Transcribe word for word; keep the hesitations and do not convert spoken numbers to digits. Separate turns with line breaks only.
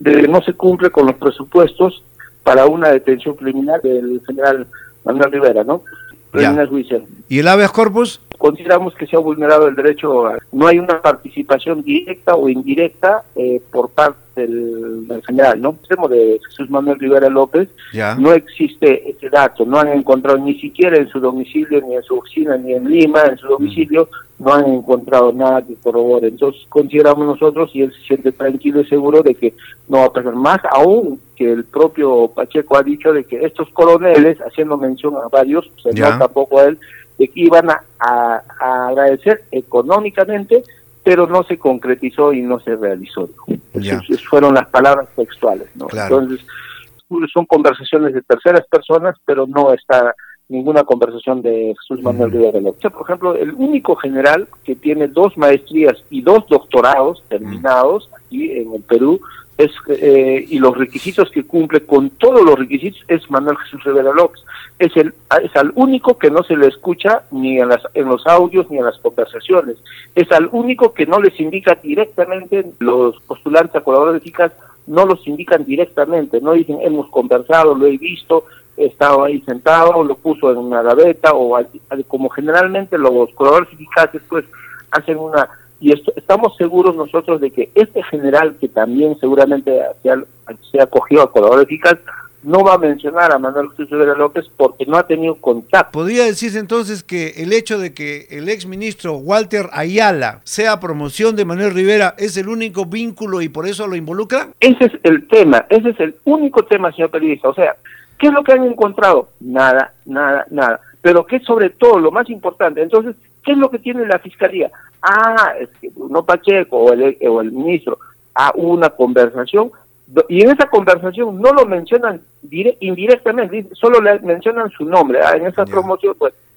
de que no se cumple con los presupuestos para una detención criminal del general Manuel Rivera, ¿no? Criminal judicial.
¿Y el habeas corpus?
Consideramos que se ha vulnerado el derecho a... No hay una participación directa o indirecta eh, por parte del, del general, ¿no? El de Jesús Manuel Rivera López,
ya.
No existe ese dato, no han encontrado ni siquiera en su domicilio, ni en su oficina, ni en Lima, en su domicilio, mm. no han encontrado nada que corrobore. Entonces consideramos nosotros, y él se siente tranquilo y seguro de que no va a pasar más, aún que el propio Pacheco ha dicho de que estos coroneles, haciendo mención a varios, se
ya.
nota tampoco a él, de que iban a, a, a agradecer económicamente, pero no se concretizó y no se realizó. Esas fueron las palabras textuales, ¿no?
Claro.
Entonces, son conversaciones de terceras personas, pero no está ninguna conversación de Jesús Manuel mm. Rivera López. Por ejemplo, el único general que tiene dos maestrías y dos doctorados terminados mm. aquí en el Perú, es eh, y los requisitos que cumple con todos los requisitos es Manuel Jesús Rivera López. Es el es al único que no se le escucha ni en las en los audios ni en las conversaciones. Es al único que no les indica directamente, los postulantes a colaboradores eficaces no los indican directamente, no dicen hemos conversado, lo he visto, he estado ahí sentado, lo puso en una gaveta, o como generalmente los colaboradores eficaces pues hacen una... Y esto, estamos seguros nosotros de que este general, que también seguramente se ha, se ha acogido a colaborador eficaz, no va a mencionar a Manuel Jesús Rivera López porque no ha tenido contacto.
¿Podría decirse entonces que el hecho de que el exministro Walter Ayala sea promoción de Manuel Rivera es el único vínculo y por eso lo involucra?
Ese es el tema, ese es el único tema, señor periodista. O sea, ¿qué es lo que han encontrado? Nada, nada, nada. Pero ¿qué es sobre todo lo más importante? Entonces, ¿qué es lo que tiene la Fiscalía? Ah, es que no Pacheco o el, o el ministro, ah, hubo una conversación, y en esa conversación no lo mencionan dire, indirectamente, solo le mencionan su nombre. Ah, en esa yeah. promoción, pues,